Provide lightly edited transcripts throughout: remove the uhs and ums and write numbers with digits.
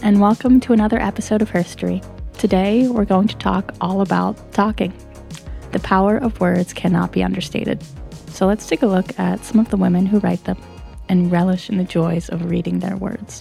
and welcome to another episode of Herstory. Today, we're going to talk all about talking. The power of words cannot be understated. So let's take a look at some of the women who write them and relish in the joys of reading their words.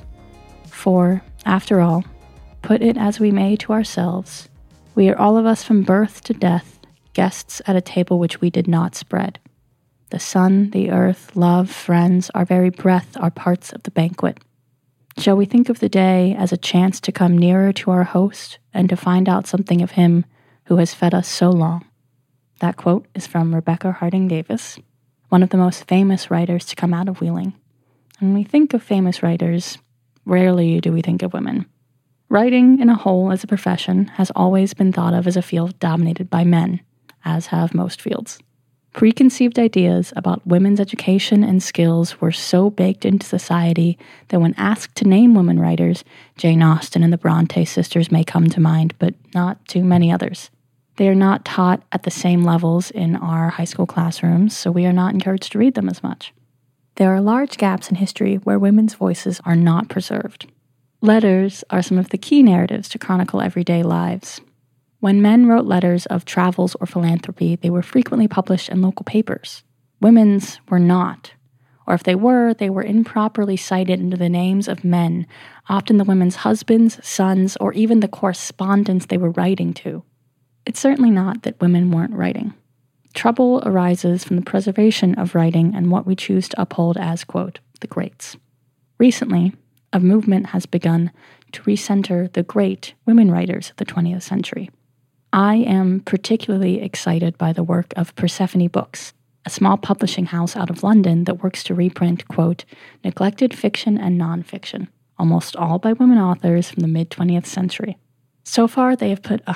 For, after all, put it as we may to ourselves, we are all of us from birth to death, guests at a table which we did not spread. The sun, the earth, love, friends, our very breath are parts of the banquet. Shall we think of the day as a chance to come nearer to our host and to find out something of him who has fed us so long? That quote is from Rebecca Harding Davis, one of the most famous writers to come out of Wheeling. When we think of famous writers, rarely do we think of women. Writing in a whole as a profession has always been thought of as a field dominated by men, as have most fields. Preconceived ideas about women's education and skills were so baked into society that when asked to name women writers, Jane Austen and the Bronte sisters may come to mind, but not too many others. They are not taught at the same levels in our high school classrooms, so we are not encouraged to read them as much. There are large gaps in history where women's voices are not preserved. Letters are some of the key narratives to chronicle everyday lives. When men wrote letters of travels or philanthropy, they were frequently published in local papers. Women's were not. Or if they were improperly cited into the names of men, often the women's husbands, sons, or even the correspondents they were writing to. It's certainly not that women weren't writing. Trouble arises from the preservation of writing and what we choose to uphold as, quote, the greats. Recently, a movement has begun to recenter the great women writers of the 20th century. I am particularly excited by the work of Persephone Books, a small publishing house out of London that works to reprint, quote, neglected fiction and nonfiction, almost all by women authors from the mid-20th century. So far, they have put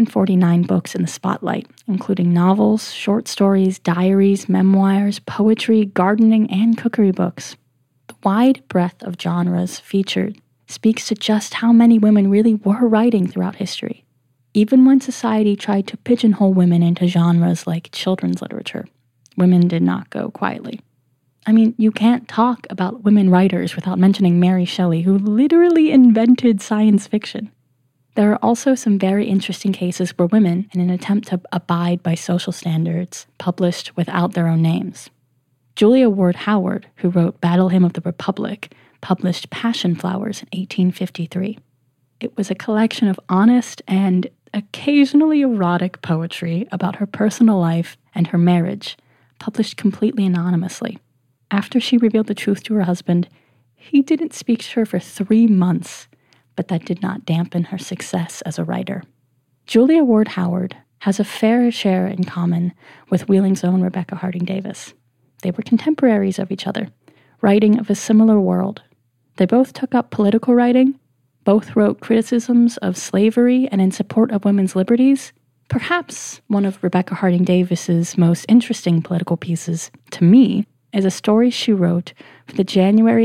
149 books in the spotlight, including novels, short stories, diaries, memoirs, poetry, gardening, and cookery books. The wide breadth of genres featured speaks to just how many women really were writing throughout history. Even when society tried to pigeonhole women into genres like children's literature, women did not go quietly. I mean, you can't talk about women writers without mentioning Mary Shelley, who literally invented science fiction. There are also some very interesting cases where women, in an attempt to abide by social standards, published without their own names. Julia Ward Howard, who wrote Battle Hymn of the Republic, published Passion Flowers in 1853. It was a collection of honest and occasionally erotic poetry about her personal life and her marriage, published completely anonymously. After she revealed the truth to her husband, he didn't speak to her for 3 months, but that did not dampen her success as a writer. Julia Ward Howard has a fair share in common with Wheeling's own Rebecca Harding Davis. They were contemporaries of each other, writing of a similar world. They both took up political writing. Both wrote criticisms of slavery and in support of women's liberties. Perhaps one of Rebecca Harding Davis's most interesting political pieces, to me, is a story she wrote for the January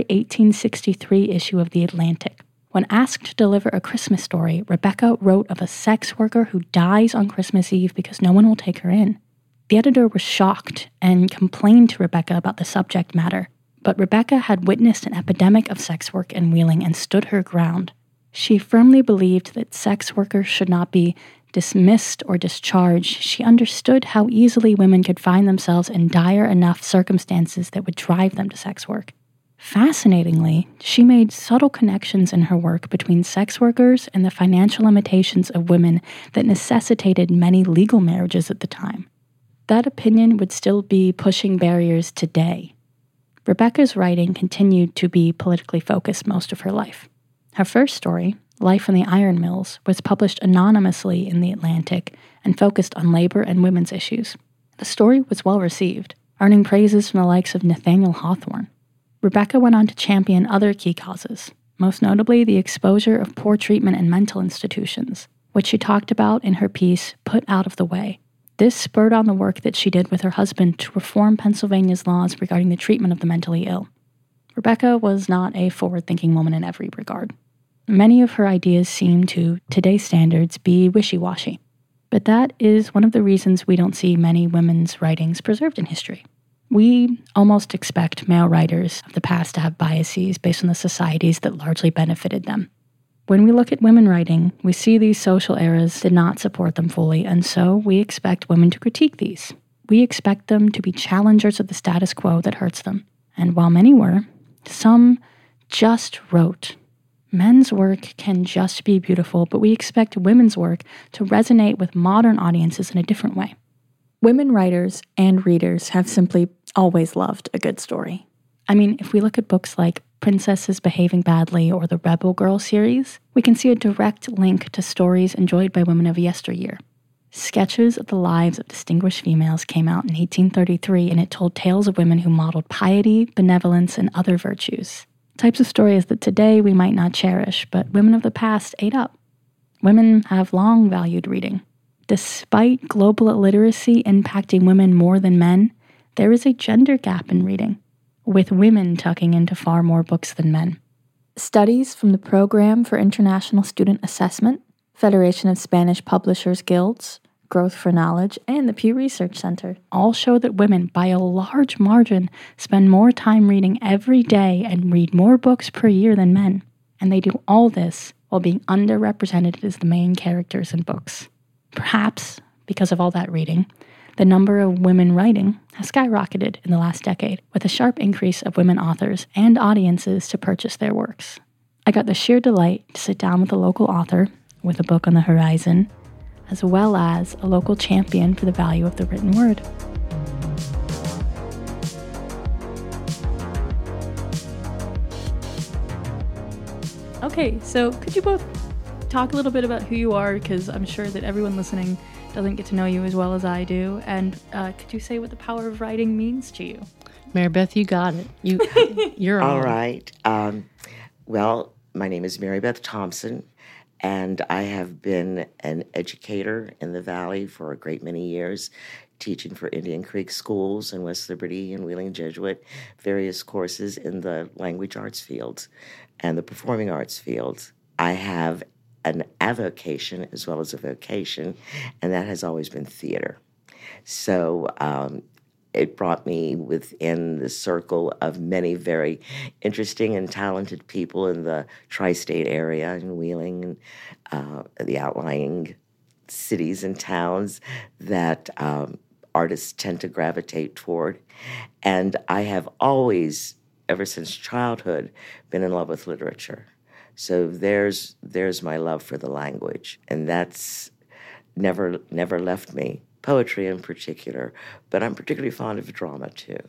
1863 issue of The Atlantic. When asked to deliver a Christmas story, Rebecca wrote of a sex worker who dies on Christmas Eve because no one will take her in. The editor was shocked and complained to Rebecca about the subject matter, but Rebecca had witnessed an epidemic of sex work in Wheeling and stood her ground. She firmly believed that sex workers should not be dismissed or discharged. She understood how easily women could find themselves in dire enough circumstances that would drive them to sex work. Fascinatingly, she made subtle connections in her work between sex workers and the financial limitations of women that necessitated many legal marriages at the time. That opinion would still be pushing barriers today. Rebecca's writing continued to be politically focused most of her life. Her first story, Life in the Iron Mills, was published anonymously in The Atlantic and focused on labor and women's issues. The story was well received, earning praises from the likes of Nathaniel Hawthorne. Rebecca went on to champion other key causes, most notably the exposure of poor treatment in mental institutions, which she talked about in her piece, Put Out of the Way. This spurred on the work that she did with her husband to reform Pennsylvania's laws regarding the treatment of the mentally ill. Rebecca was not a forward-thinking woman in every regard. Many of her ideas seem to today's standards be wishy-washy, but that is one of the reasons we don't see many women's writings preserved in history. We almost expect male writers of the past to have biases based on the societies that largely benefited them. When we look at women writing, we see these social eras did not support them fully, and so we expect women to critique these. We expect them to be challengers of the status quo that hurts them. And while many were, some just wrote. Men's work can just be beautiful, but we expect women's work to resonate with modern audiences in a different way. Women writers and readers have simply always loved a good story. I mean, if we look at books like Princesses Behaving Badly or the Rebel Girl series, we can see a direct link to stories enjoyed by women of yesteryear. Sketches of the lives of distinguished females came out in 1833, and it told tales of women who modeled piety, benevolence, and other virtues. Types of stories that today we might not cherish, but women of the past ate up. Women have long valued reading. Despite global illiteracy impacting women more than men, there is a gender gap in reading, with women tucking into far more books than men. Studies from the Program for International Student Assessment, Federation of Spanish Publishers Guilds, Growth for Knowledge, and the Pew Research Center all show that women, by a large margin, spend more time reading every day and read more books per year than men. And they do all this while being underrepresented as the main characters in books. Perhaps, because of all that reading, the number of women writing has skyrocketed in the last decade, with a sharp increase of women authors and audiences to purchase their works. I got the sheer delight to sit down with a local author with a book on the horizon, as well as a local champion for the value of the written word. Okay, so could you both talk a little bit about who you are, because I'm sure that everyone listening doesn't get to know you as well as I do, and could you say what the power of writing means to you? Mary Beth, you got it. You're on. All right. Well, my name is Mary Beth Thompson, and I have been an educator in the Valley for a great many years, teaching for Indian Creek schools in West Liberty and Wheeling Jesuit, various courses in the language arts fields and the performing arts fields. I have an avocation as well as a vocation, and that has always been theater. So it brought me within the circle of many very interesting and talented people in the tri-state area, in Wheeling, and the outlying cities and towns that artists tend to gravitate toward. And I have always, ever since childhood, been in love with literature. So there's my love for the language, and that's never left me. Poetry in particular, but I'm particularly fond of drama too.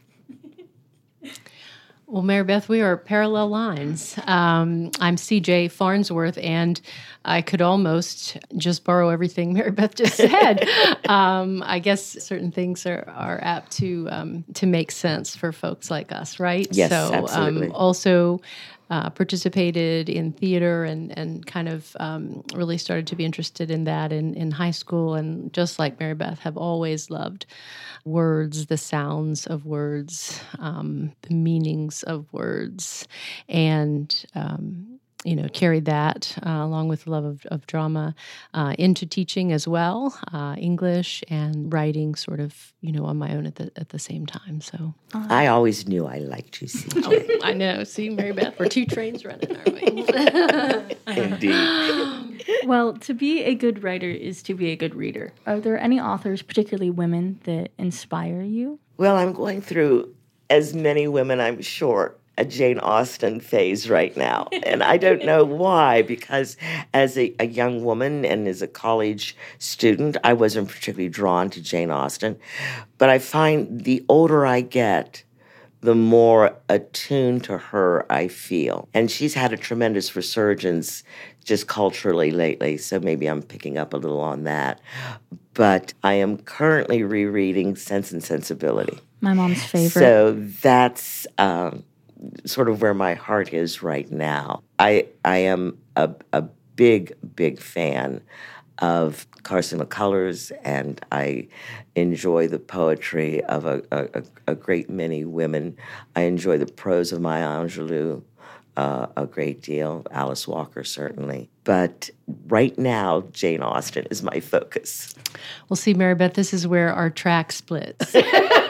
Well, Mary Beth, we are parallel lines. I'm CJ Farnsworth, and I could almost just borrow everything Mary Beth just said. I guess certain things are apt to make sense for folks like us, right? Yes, absolutely. Also participated in theater and kind of really started to be interested in that in high school, and just like Mary Beth, have always loved words, the sounds of words, the meanings of words, and carried that along with the love of drama into teaching as well, English and writing, sort of on my own at the same time. So I always knew I liked you, CJ. Oh, I know. See, Mary Beth, we're two trains running our way. Indeed. Well, to be a good writer is to be a good reader. Are there any authors, particularly women, that inspire you? Well, I'm going through, as many women, I'm sure, a Jane Austen phase right now. And I don't know why, because as a young woman and as a college student, I wasn't particularly drawn to Jane Austen. But I find the older I get, the more attuned to her I feel. And she's had a tremendous resurgence just culturally lately, so maybe I'm picking up a little on that. But I am currently rereading Sense and Sensibility. My mom's favorite. So that's sort of where my heart is right now. I am a big fan of Carson McCullers, and I enjoy the poetry of a great many women. I enjoy the prose of Maya Angelou a great deal, Alice Walker certainly. But right now, Jane Austen is my focus. Well, see, Mary Beth, this is where our track splits.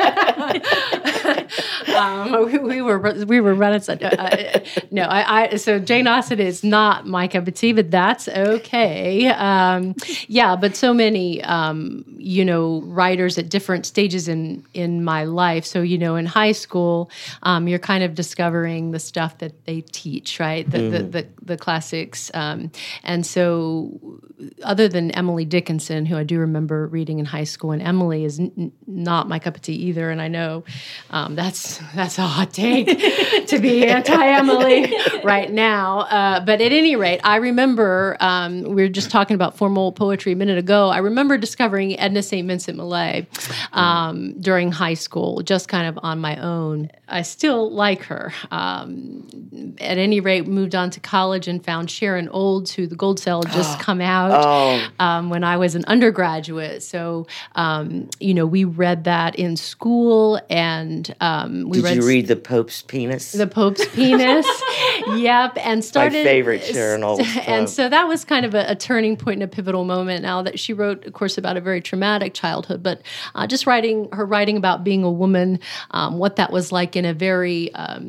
We were running such. So Jane Austen is not my cup of tea, but that's okay. But so many writers at different stages in my life. So in high school, you're kind of discovering the stuff that they teach, right? The classics, and so other than Emily Dickinson, who I do remember reading in high school, and Emily is not my cup of tea either, and I know that's a hot take to be anti-Emily right now. But at any rate, I remember we were just talking about formal poetry a minute ago. I remember discovering Edna St. Vincent Millay during high school, just kind of on my own. I still like her. At any rate, moved on to college and found Sharon Olds, who the Gold Cell had just come out when I was an undergraduate. So, we read that in school, and Did you read The Pope's Penis? The Pope's Penis, yep, and started... My favorite Sharon Olds. And so that was kind of a turning point and a pivotal moment. Now that she wrote, of course, about a very traumatic childhood, but just writing about being a woman, what that was like in a very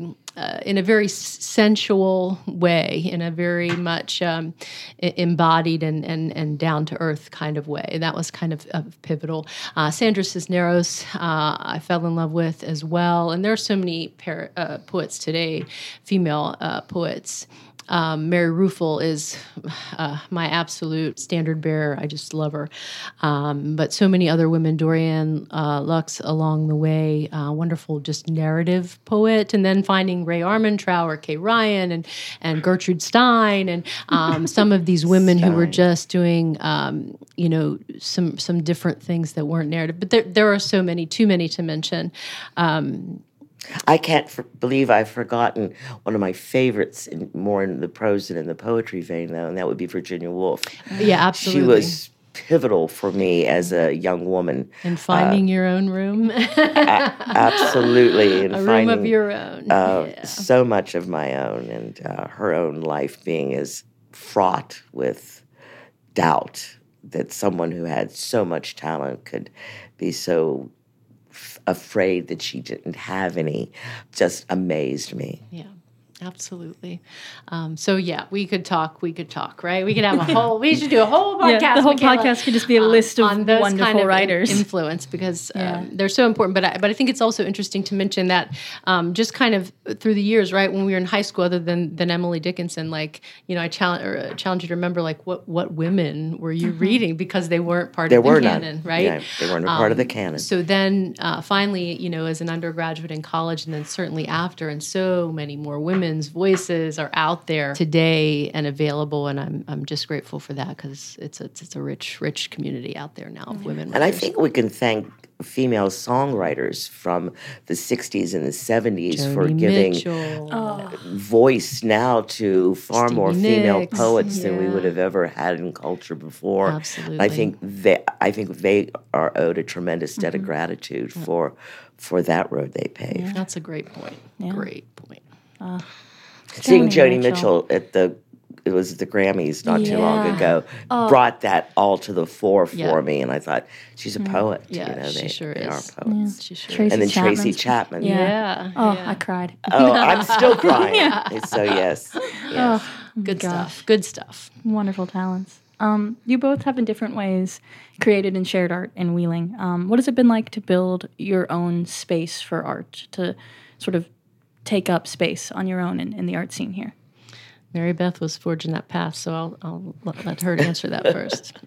sensual way, in a very much embodied and down to earth kind of way. That was kind of pivotal. Sandra Cisneros, I fell in love with as well, and there are so many poets today, female poets. Mary Ruefle is my absolute standard bearer. I just love her. But so many other women, Dorianne Lux along the way, wonderful just narrative poet. And then finding Ray Armantrout or Kay Ryan and Gertrude Stein and some of these women who were just doing, some different things that weren't narrative. But there are so many, too many to mention. I can't believe I've forgotten one of my favorites, more in the prose than in the poetry vein, though, and that would be Virginia Woolf. Yeah, absolutely. She was pivotal for me as a young woman. In finding your own room. Absolutely. A room of your own. So much of my own, and her own life being as fraught with doubt that someone who had so much talent could be so afraid that she didn't have any, just amazed me. Yeah, absolutely. We could talk, right? We could have we should do a whole podcast. Yeah, the whole podcast could just be a list of on those wonderful kind of writers. Influence, because they're so important. But I think it's also interesting to mention that just kind of through the years, right, when we were in high school, other than Emily Dickinson, I challenge you to remember, what women were you reading, because they weren't part of the canon, right? Yeah, they weren't a part of the canon. So then finally, as an undergraduate in college, and then certainly after, and so many more women's voices are out there today and available, and I'm just grateful for that, because it's a rich community out there now of women. And I think we can thank female songwriters from the 60s and the 70s Joni for giving voice now to far Stevie more female Nicks. poets than we would have ever had in culture before. Absolutely. I think they are owed a tremendous debt of gratitude for that road they paved. That's a great point. Yeah. Great point. Seeing Joni Mitchell at the Grammys not too long ago brought that all to the fore for me, and I thought, she's a poet. Yeah, she sure they is. are poets. She sure Tracy and then Chapman's- Tracy Chapman. Yeah. I cried. Oh, I'm still crying. So yes. Good Gosh. stuff. Good stuff. Wonderful talents. You both have in different ways created and shared art in Wheeling. What has it been like to build your own space for art, to sort of take up space on your own in the art scene here? Mary Beth was forging that path, so I'll let her answer that first.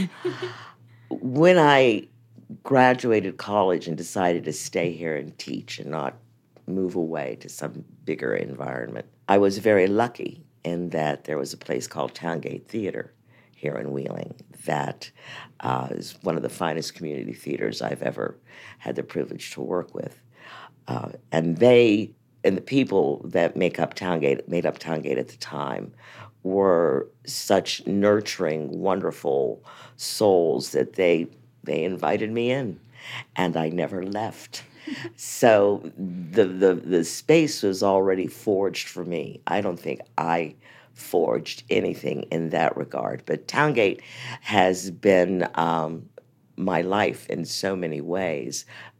When I graduated college and decided to stay here and teach and not move away to some bigger environment, I was very lucky in that there was a place called Towngate Theater here in Wheeling that is one of the finest community theaters I've ever had the privilege to work with. And the people that made up Towngate at the time were such nurturing, wonderful souls that they invited me in, and I never left. So the space was already forged for me. I don't think I forged anything in that regard, but Towngate has been my life in so many ways.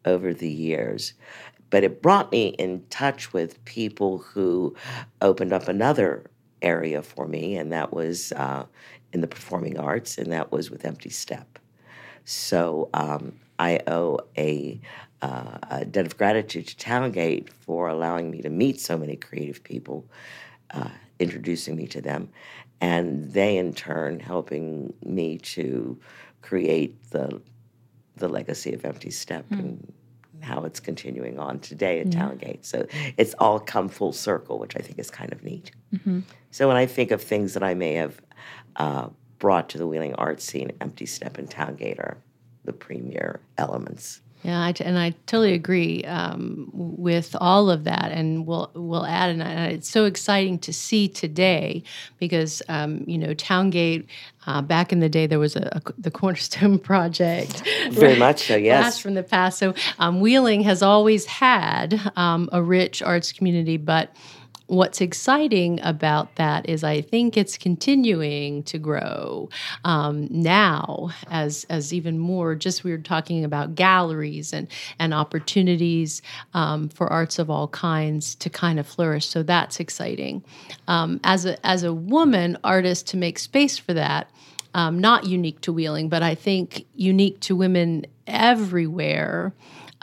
over the years. But it brought me in touch with people who opened up another area for me, and that was in the performing arts, and that was with Empty Step. So I owe a debt of gratitude to Towngate for allowing me to meet so many creative people, introducing me to them, and they in turn helping me to create the legacy of Empty Step and how it's continuing on today at Towngate. So it's all come full circle, which I think is kind of neat. Mm-hmm. So when I think of things that I may have brought to the Wheeling art scene, Empty Step and Towngate are the premier elements. Yeah, I totally agree with all of that, and we'll add. And it's so exciting to see today because Towngate. Back in the day, there was the Cornerstone Project. Very much so, yes. Blast from the past. So Wheeling has always had a rich arts community, but what's exciting about that is I think it's continuing to grow now as even more. Just we were talking about galleries and opportunities for arts of all kinds to kind of flourish. So that's exciting. As a woman artist, to make space for that. Not unique to Wheeling, but I think unique to women everywhere.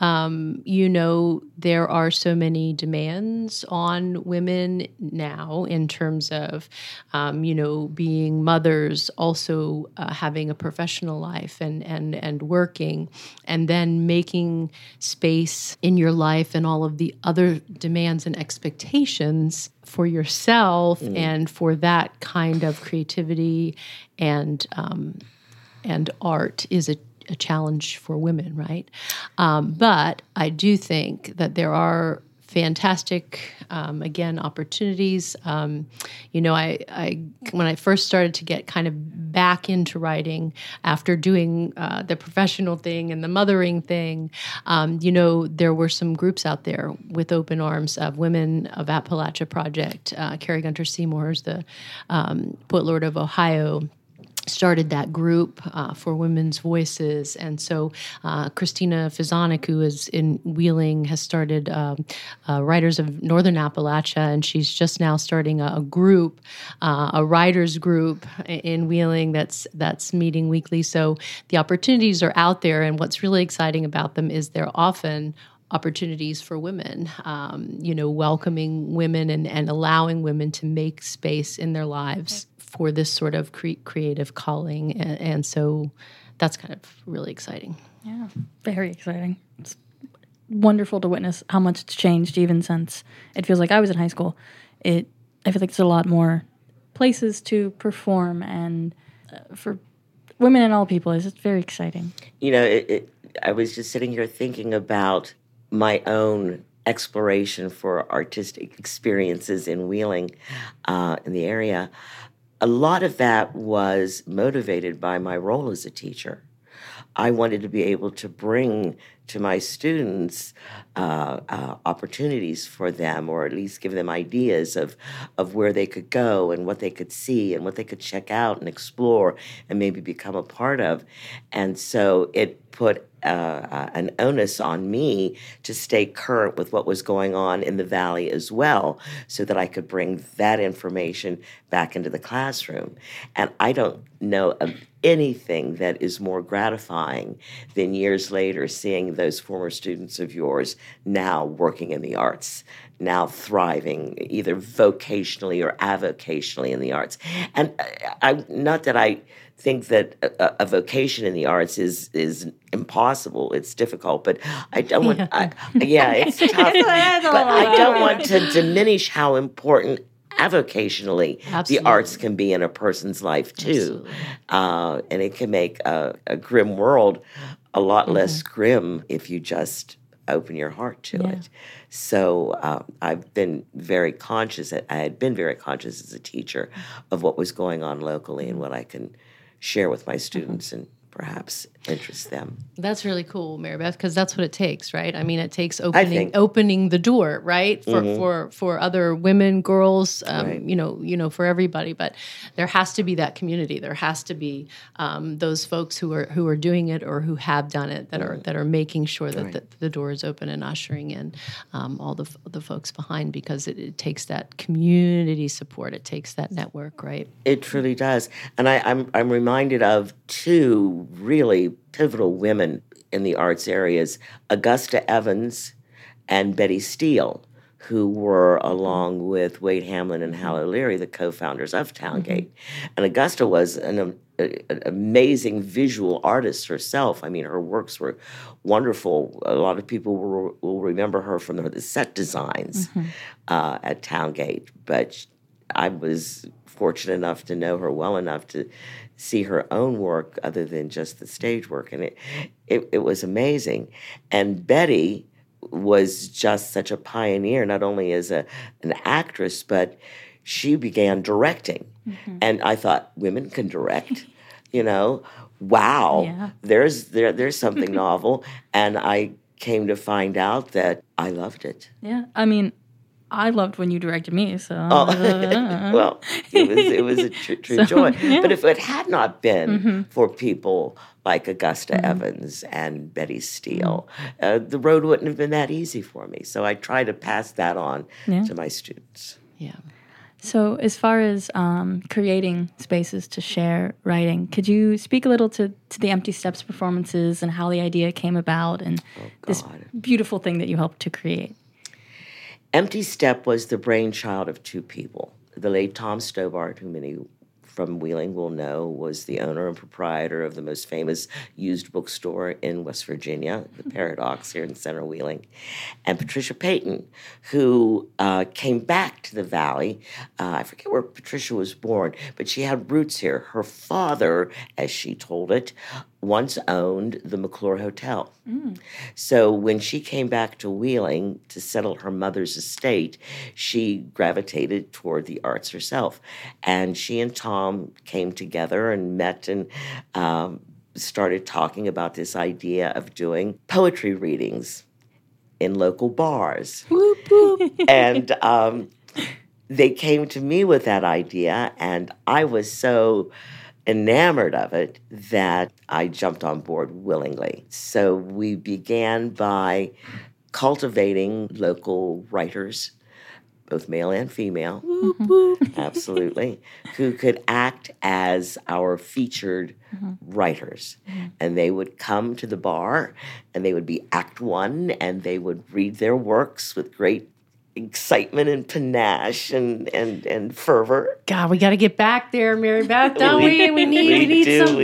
There are so many demands on women now in terms of, being mothers, also having a professional life and working, and then making space in your life and all of the other demands and expectations for yourself and for that kind of creativity and art is a challenge for women, right? But I do think that there are fantastic, opportunities. I when I first started to get kind of back into writing after doing the professional thing and the mothering thing, there were some groups out there with open arms of Women of Appalachia Project. Carrie Gunter Seymour is the Poet Laureate of Ohio, started that group for women's voices. And so Christina Fizonik, who is in Wheeling, has started Writers of Northern Appalachia, and she's just now starting a group, a writers group in Wheeling that's meeting weekly. So the opportunities are out there, and what's really exciting about them is they're often opportunities for women, welcoming women and allowing women to make space in their lives for this sort of creative calling. And so that's kind of really exciting. Yeah, very exciting. It's wonderful to witness how much it's changed even since it feels like I was in high school. I feel like there's a lot more places to perform, and for women and all people, it's very exciting. I was just sitting here thinking about my own exploration for artistic experiences in Wheeling, in the area. A lot of that was motivated by my role as a teacher. I wanted to be able to bring to my students opportunities for them, or at least give them ideas of where they could go and what they could see and what they could check out and explore and maybe become a part of. And so it put an onus on me to stay current with what was going on in the Valley as well, so that I could bring that information back into the classroom. And I don't know of anything that is more gratifying than years later seeing those former students of yours now working in the arts, now thriving either vocationally or avocationally in the arts. And not that I think that a vocation in the arts is impossible. It's difficult, but I don't want. It's tough. But I don't want to diminish how important avocationally the arts can be in a person's life too, and it can make a grim world a lot less grim if you just open your heart to it. So I've been very conscious. I had been very conscious as a teacher of what was going on locally and what I can share with my students and perhaps interest them. That's really cool, Mary Beth, because that's what it takes, right? I mean, it takes think. opening the door, right, for other women, girls, Right. For everybody. But there has to be that community. There has to be those folks who are doing it or who have done it that are making sure that the door is open and ushering in all the folks behind, because it takes that community support. It takes that network, right? It truly does. And I'm reminded of two really pivotal women in the arts areas, Augusta Evans and Betty Steele, who were, along with Wade Hamlin and Hal O'Leary, the co-founders of Towngate. And Augusta was an amazing visual artist herself. I mean, her works were wonderful. A lot of people will remember her from the set designs at Towngate. But I was fortunate enough to know her well enough to see her own work other than just the stage work. And it was amazing. And Betty was just such a pioneer, not only as an actress, but she began directing. And I thought, women can direct, wow, Yeah. there's something novel. And I came to find out that I loved it. Yeah. I mean, I loved when you directed me, so. Well, it was a true joy. Yeah. But if it had not been for people like Augusta Evans and Betty Steele, the road wouldn't have been that easy for me. So I try to pass that on to my students. Yeah. So as far as creating spaces to share writing, could you speak a little to the Empty Steps performances and how the idea came about and this beautiful thing that you helped to create? Empty Step was the brainchild of two people. The late Tom Stobart, who many from Wheeling will know, was the owner and proprietor of the most famous used bookstore in West Virginia, the Paradox here in Center Wheeling, and Patricia Payton, who came back to the Valley. I forget where Patricia was born, but she had roots here. Her father, as she told it, once owned the McClure Hotel. So when she came back to Wheeling to settle her mother's estate, she gravitated toward the arts herself. And she and Tom came together and met and started talking about this idea of doing poetry readings in local bars. Whoop, whoop. And they came to me with that idea, and I was so enamored of it that I jumped on board willingly. So we began by cultivating local writers, both male and female, absolutely, who could act as our featured writers. And they would come to the bar, and they would be Act One, and they would read their works with great excitement and panache and fervor. God, we got to get back there, Mary Beth, don't we? We need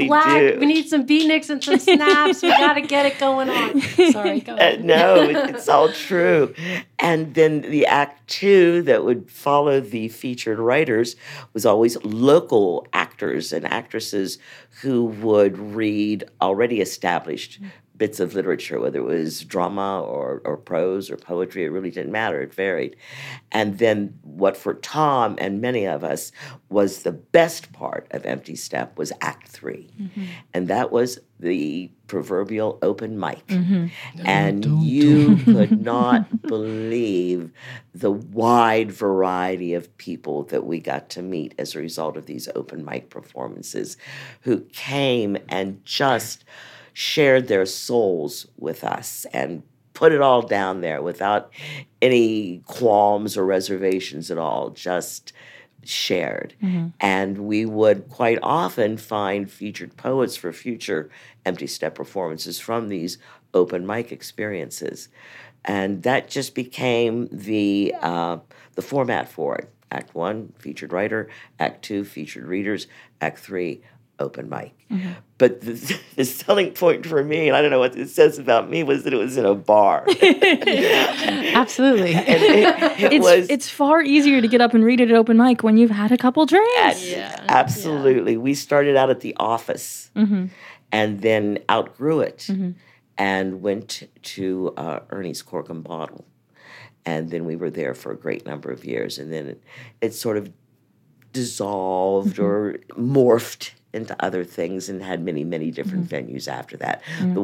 some beatniks and some snaps. We got to get it going on. Sorry, go ahead. No, it's all true. And then the Act Two that would follow the featured writers was always local actors and actresses who would read already established bits of literature, whether it was drama or prose or poetry. It really didn't matter. It varied. And then what for Tom and many of us was the best part of Empty Step was Act Three. And that was the proverbial open mic. And you could not believe the wide variety of people that we got to meet as a result of these open mic performances, who came and just shared their souls with us and put it all down there without any qualms or reservations at all, just shared. And we would quite often find featured poets for future Empty Step performances from these open mic experiences. And that just became the format for it. Act One, featured writer. Act Two, featured readers. Act Three, open mic. But the selling point for me, and I don't know what it says about me, was that it was in a bar. Absolutely. And It's far easier to get up and read it at open mic when you've had a couple drinks. Absolutely. Yeah. We started out at the office and then outgrew it and went to Ernie's Cork and Bottle. And then we were there for a great number of years. And then it sort of dissolved or morphed into other things and had many, many different venues after that. The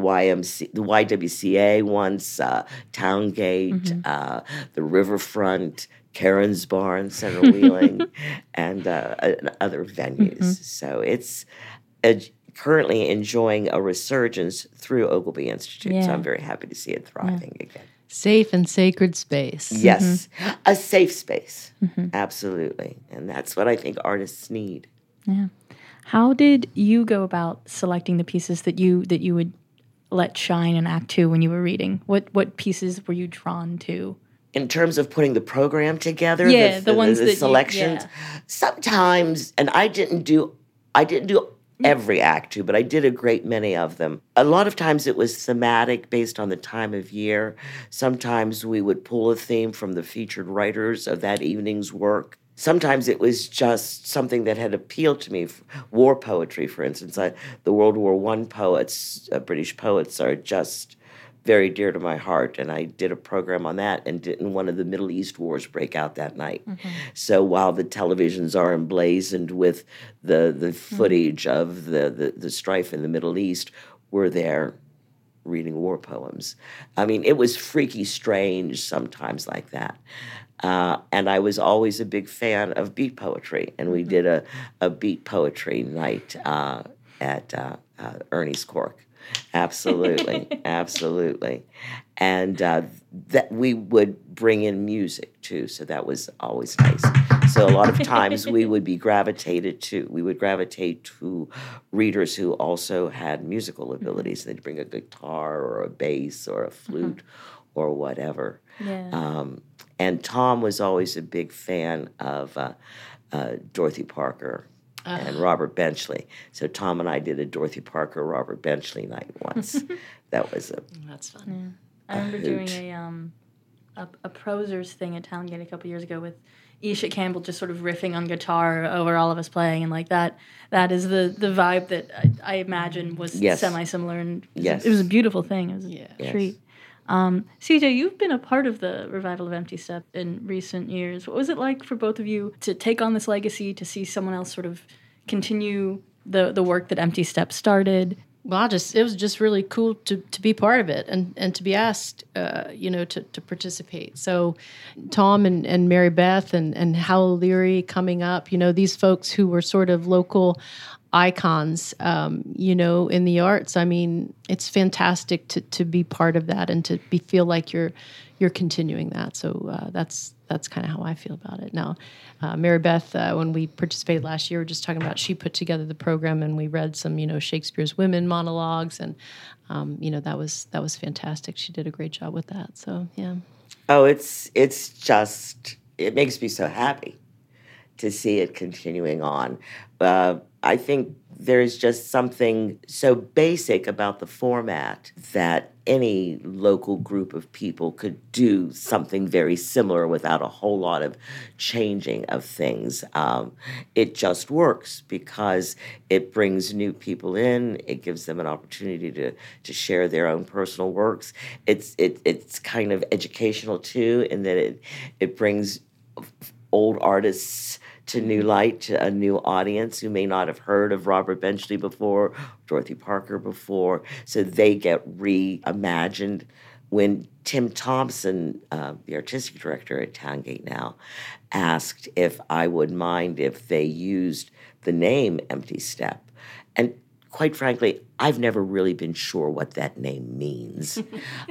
YWCA once, Towngate, the Riverfront, Karen's Barn, Center Wheeling, and other venues. So it's currently enjoying a resurgence through Ogilvy Institute. So I'm very happy to see it thriving again. Safe and sacred space. Yes, a safe space. Absolutely. And that's what I think artists need. Yeah. How did you go about selecting the pieces that you would let shine in Act Two when you were reading? What pieces were you drawn to? In terms of putting the program together, the ones that selections, sometimes, and I didn't do every Act Two, but I did a great many of them. A lot of times it was thematic based on the time of year. Sometimes we would pull a theme from the featured writers of that evening's work. Sometimes it was just something that had appealed to me. War poetry, for instance. The World War I poets, British poets, are just very dear to my heart, and I did a program on that, and didn't one of the Middle East wars break out that night. So while the televisions are emblazoned with the footage of the strife in the Middle East, we're there reading war poems. I mean, it was freaky strange sometimes like that. And I was always a big fan of beat poetry, and we did a beat poetry night at Ernie's Cork. Absolutely, absolutely. And that we would bring in music too, so that was always nice. So a lot of times we would gravitate to readers who also had musical abilities. They'd bring a guitar or a bass or a flute or whatever. Yeah. And Tom was always a big fan of Dorothy Parker and Robert Benchley. So Tom and I did a Dorothy Parker, Robert Benchley night once. That was That's fun. Yeah. I remember doing a prosers thing at Towngate a couple years ago with Isha Campbell just sort of riffing on guitar over all of us playing, and like that is the vibe that I imagine was semi-similar, and it was a beautiful thing. It was a treat. CJ, you've been a part of the revival of Empty Step in recent years. What was it like for both of you to take on this legacy, to see someone else sort of continue the work that Empty Step started? Well, it was just really cool to be part of it and to be asked, to participate. So Tom and Mary Beth and Hal Leary coming up, these folks who were sort of local icons, in the arts. I mean, it's fantastic to be part of that and to feel like you're continuing that. So that's kind of how I feel about it. Now, Mary Beth, when we participated last year, we were just talking about, she put together the program and we read some, Shakespeare's women monologues, and that was fantastic. She did a great job with that. So yeah. Oh, it makes me so happy to see it continuing on. I think there's just something so basic about the format that any local group of people could do something very similar without a whole lot of changing of things. It just works because it brings new people in. It gives them an opportunity to share their own personal works. It's kind of educational too, in that it brings old artists to new light, to a new audience who may not have heard of Robert Benchley before, Dorothy Parker before, so they get reimagined. When Tim Thompson, the artistic director at Towngate now, asked if I would mind if they used the name Empty Step, and quite frankly, I've never really been sure what that name means.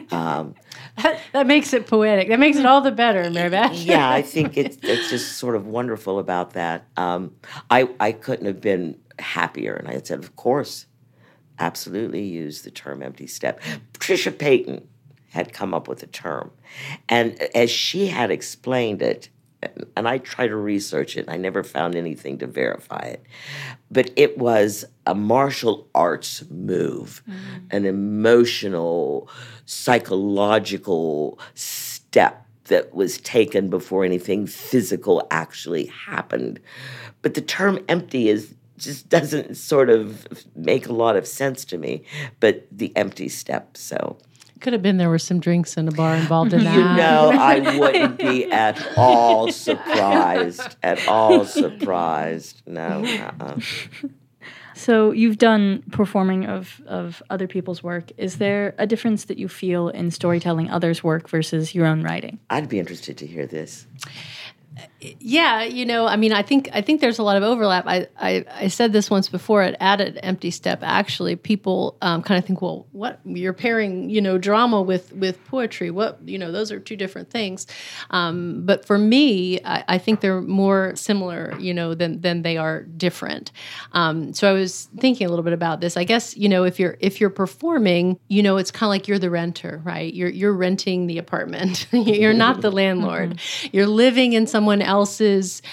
That makes it poetic. That makes it all the better, Mary Beth. Yeah, I think it's just sort of wonderful about that. I couldn't have been happier, and I had said, of course, absolutely use the term Empty Step. Patricia Payton had come up with the term, and as she had explained it, and I tried to research it, I never found anything to verify it, but it was a martial arts move, an emotional, psychological step that was taken before anything physical actually happened. But the term empty just doesn't sort of make a lot of sense to me, but the Empty Step, so... Could have been there were some drinks in a bar involved in that. I wouldn't be at all surprised. No. So you've done performing of other people's work. Is there a difference that you feel in storytelling others' work versus your own writing? I'd be interested to hear this. Yeah, I mean, I think there's a lot of overlap. I said this once before at an Empty Step. Actually, people kind of think, well, what you're pairing, drama with poetry. What, those are two different things. But for me, I think they're more similar, than they are different. So I was thinking a little bit about this. I guess, if you're performing, it's kind of like you're the renter, right? You're renting the apartment. You're not the landlord. You're living in someone else's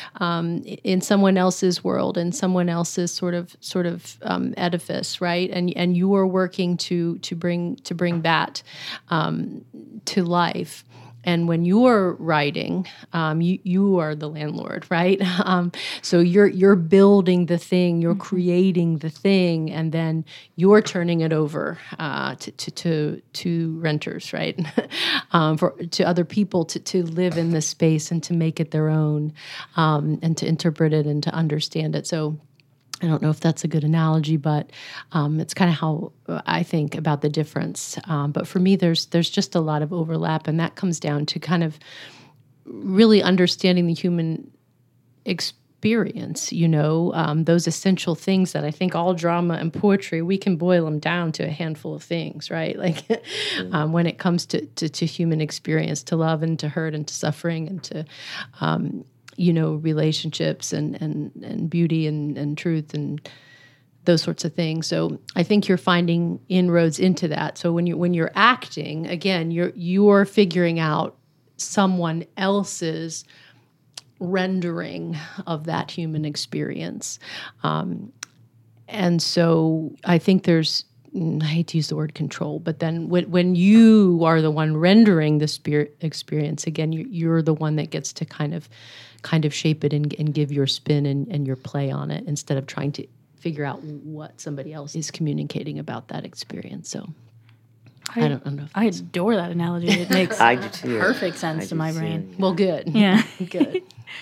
world, in someone else's sort of edifice, right? And you are working to bring that to life. And when you're writing, you are the landlord, right? So you're building the thing, you're creating the thing, and then you're turning it over to renters, right? To other people to live in this space and to make it their own, and to interpret it and to understand it. So I don't know if that's a good analogy, but it's kind of how I think about the difference. But for me, there's just a lot of overlap, and that comes down to kind of really understanding the human experience, those essential things that I think all drama and poetry, we can boil them down to a handful of things, right? Like when it comes to human experience, to love and to hurt and to suffering and to relationships and beauty and truth and those sorts of things. So I think you're finding inroads into that. So when you're acting, again, you're figuring out someone else's rendering of that human experience. And so I think there's, I hate to use the word control, but then when you are the one rendering the spirit experience, again, you're the one that gets to kind of shape it and give your spin and your play on it, instead of trying to figure out what somebody else is communicating about that experience. So I don't know. I adore that analogy. It makes I do too. perfect sense to my brain. Well, good. Yeah. Good.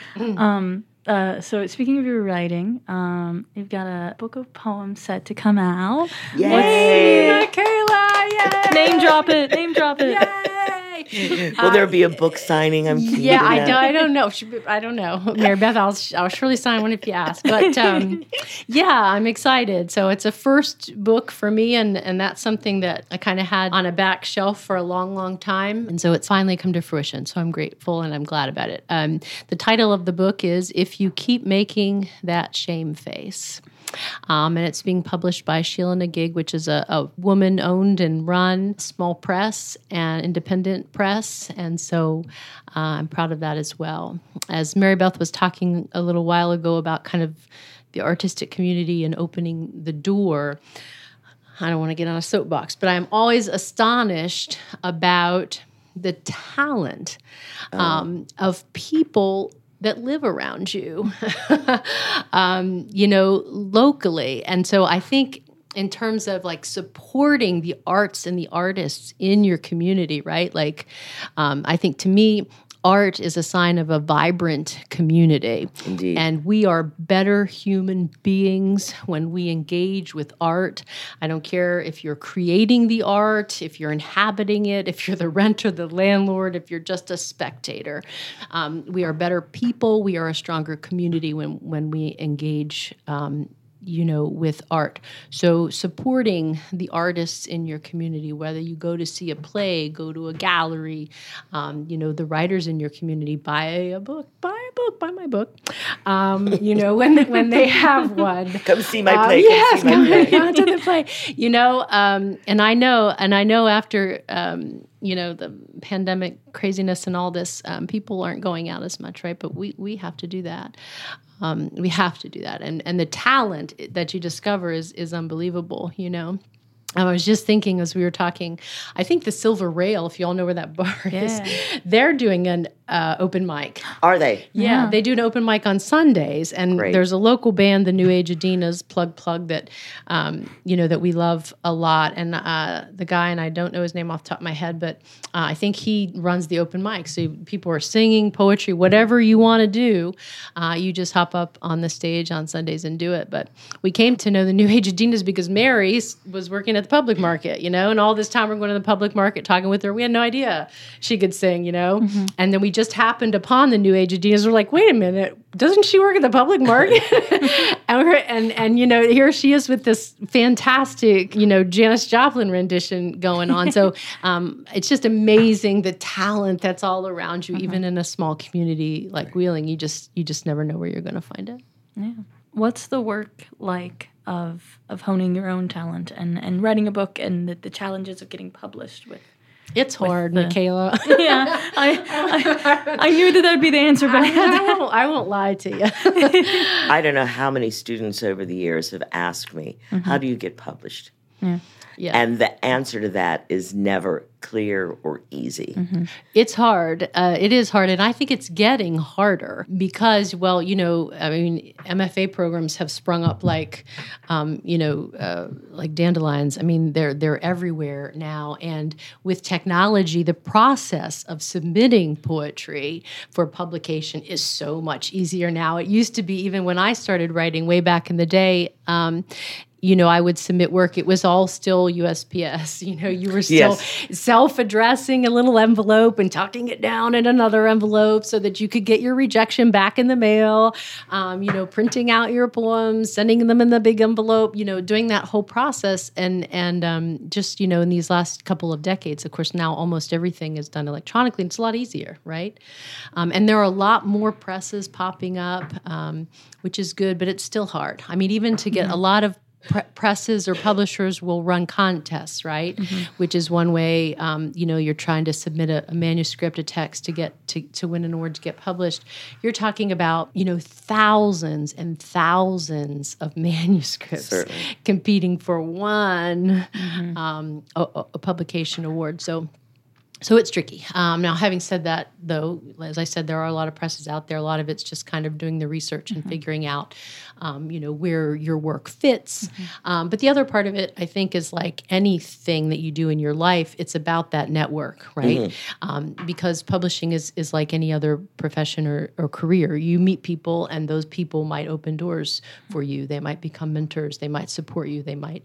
So speaking of your writing, you've got a book of poems set to come out. Yay! Kayla! Yay! Name drop it. Yay! Will there be a book signing? I'm keen Yeah, to know. I don't know. I don't know. Mary Beth, I'll surely sign one if you ask. But yeah, I'm excited. So it's a first book for me, and that's something that I kind of had on a back shelf for a long, long time. And so it's finally come to fruition. So I'm grateful and I'm glad about it. The title of the book is If You Keep Making That Shame Face. And it's being published by Sheila Nagig, which is a woman-owned and run small press and independent press. And so I'm proud of that as well. As Mary Beth was talking a little while ago about kind of the artistic community and opening the door, I don't want to get on a soapbox, but I'm always astonished about the talent of people that live around you, locally. And so I think in terms of like supporting the arts and the artists in your community, right? Like, I think to me, art is a sign of a vibrant community. Indeed. And we are better human beings when we engage with art. I don't care if you're creating the art, if you're inhabiting it, if you're the renter, the landlord, if you're just a spectator. We are better people. We are a stronger community when we engage with art. So supporting the artists in your community, whether you go to see a play, go to a gallery, the writers in your community, buy my book. When they have one. Come see my play. Yes, come to the play. And I know after the pandemic craziness and all this, people aren't going out as much, right? But we have to do that. We have to do that. And the talent that you discover is unbelievable, I was just thinking as we were talking, I think the Silver Rail, if you all know where that bar is, they're doing an open mic. Are they? Yeah, they do an open mic on Sundays, and Great. there's a local band, the New Age Adinas, plug that that we love a lot. And the guy, and I don't know his name off the top of my head, but I think he runs the open mic. So people are singing poetry, whatever you want to do, you just hop up on the stage on Sundays and do it. But we came to know the New Age Adinas because Mary was working at the public market, and all this time we're going to the public market talking with her. We had no idea she could sing, and then we just happened upon the New Age Adinas. We're like, wait a minute, doesn't she work at the public market? and here she is with this fantastic, Janis Joplin rendition going on. So it's just amazing the talent that's all around you, even in a small community like Wheeling. You just never know where you're going to find it. Yeah. What's the work like of honing your own talent and writing a book and the challenges of getting published with? It's hard, Michaela. Yeah, I knew that'd be the answer, but I won't lie to you. I don't know how many students over the years have asked me, how do you get published? Yeah. And the answer to that is never clear or easy. It's hard. It is hard. And I think it's getting harder because, MFA programs have sprung up like dandelions. I mean, they're everywhere now. And with technology, the process of submitting poetry for publication is so much easier now. It used to be, even when I started writing way back in the day, I would submit work. It was all still USPS. You were still self-addressing a little envelope and tucking it down in another envelope so that you could get your rejection back in the mail, printing out your poems, sending them in the big envelope, doing that whole process. And just, in these last couple of decades, of course, now almost everything is done electronically. And it's a lot easier, right? And there are a lot more presses popping up, which is good, but it's still hard. I mean, even to get a lot of presses or publishers will run contests, right? Which is one way, you're trying to submit a manuscript, a text to get to win an award to get published. You're talking about, thousands and thousands of manuscripts competing for one a publication award. So it's tricky. Now, having said that, though, as I said, there are a lot of presses out there. A lot of it's just kind of doing the research and figuring out, where your work fits. But the other part of it, I think, is like anything that you do in your life, it's about that network, right? Because publishing is like any other profession or career. You meet people, and those people might open doors for you. They might become mentors. They might support you. They might,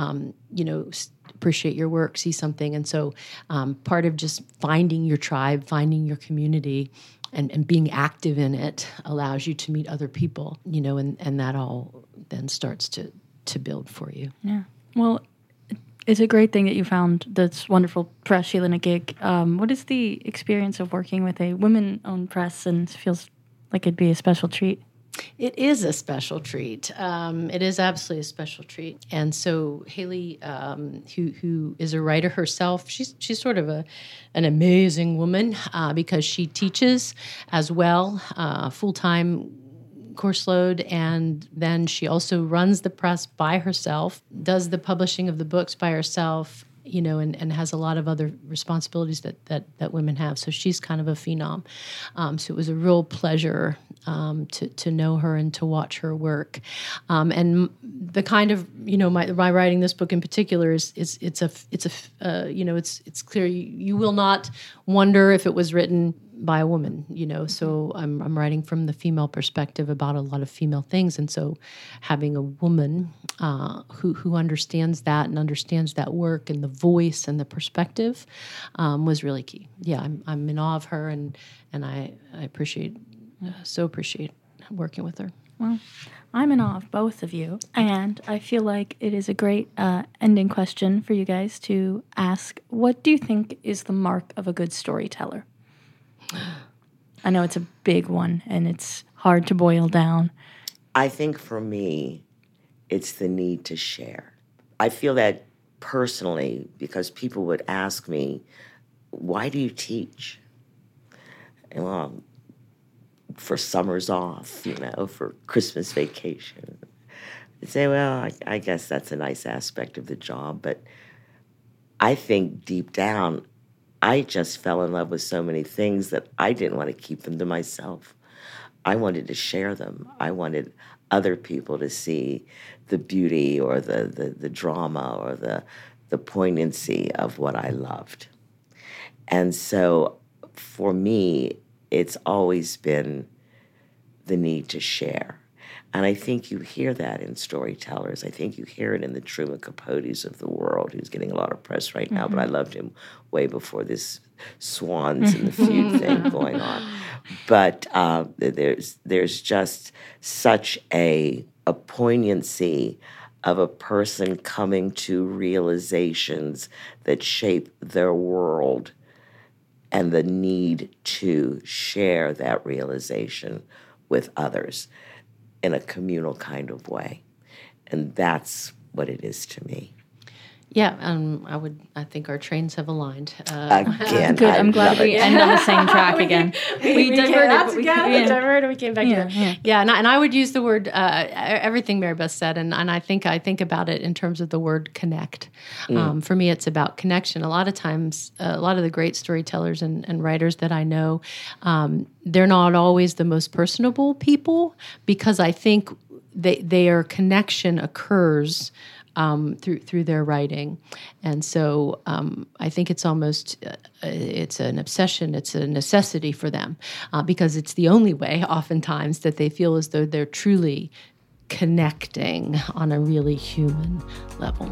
appreciate your work, see something. And so part of just finding your tribe, finding your community, and being active in it allows you to meet other people, and that all then starts to build for you. Yeah. Well, it's a great thing that you found this wonderful press, Sheila Nageig. What is the experience of working with a women-owned press, and it feels like it'd be a special treat? It is a special treat. It is absolutely a special treat. And so Haley, who is a writer herself, she's sort of an amazing woman because she teaches as well, full-time course load, and then she also runs the press by herself, does the publishing of the books by herself, and has a lot of other responsibilities that women have. So she's kind of a phenom. So it was a real pleasure to know her and to watch her work. And the kind of, my writing this book in particular it's clear you will not wonder if it was written by a woman, so I'm writing from the female perspective about a lot of female things. And so having a woman who understands that and understands that work and the voice and the perspective was really key. Yeah, I'm in awe of her, and I appreciate working with her. Well, I'm in awe of both of you, and I feel like it is a great ending question for you guys to ask. What do you think is the mark of a good storyteller? I know it's a big one, and it's hard to boil down. I think for me, it's the need to share. I feel that personally because people would ask me, why do you teach? And well, for summers off, for Christmas vacation. I'd say, well, I guess that's a nice aspect of the job, but I think deep down, I just fell in love with so many things that I didn't want to keep them to myself. I wanted to share them. I wanted other people to see the beauty or the drama or the poignancy of what I loved. And so for me, it's always been the need to share. And I think you hear that in storytellers. I think you hear it in the Truman Capotes of the world, who's getting a lot of press right now, but I loved him way before this Swans and the Feud thing going on. But there's just such a poignancy of a person coming to realizations that shape their world and the need to share that realization with others in a communal kind of way. And that's what it is to me. Yeah, I think our trains have aligned. Again, good. I'm glad we end on the same track again. We diverted. We came back here. Yeah, and I would use the word everything Mary Beth said, and I think about it in terms of the word connect. For me, it's about connection. A lot of times, a lot of the great storytellers and writers that I know, they're not always the most personable people, because I think their connection occurs through their writing. And so I think it's almost, it's an obsession, it's a necessity for them, because it's the only way oftentimes that they feel as though they're truly connecting on a really human level.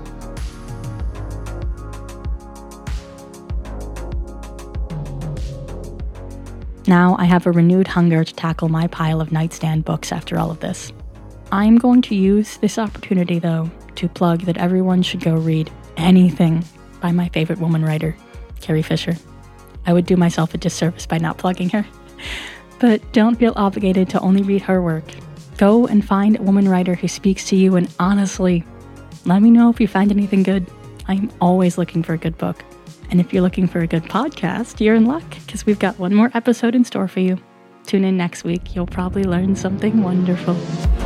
Now I have a renewed hunger to tackle my pile of nightstand books after all of this. I'm going to use this opportunity, though, to plug that everyone should go read anything by my favorite woman writer, Carrie Fisher. I would do myself a disservice by not plugging her. But don't feel obligated to only read her work. Go and find a woman writer who speaks to you, and honestly, let me know if you find anything good. I'm always looking for a good book. And if you're looking for a good podcast, you're in luck, because we've got one more episode in store for you. Tune in next week. You'll probably learn something wonderful.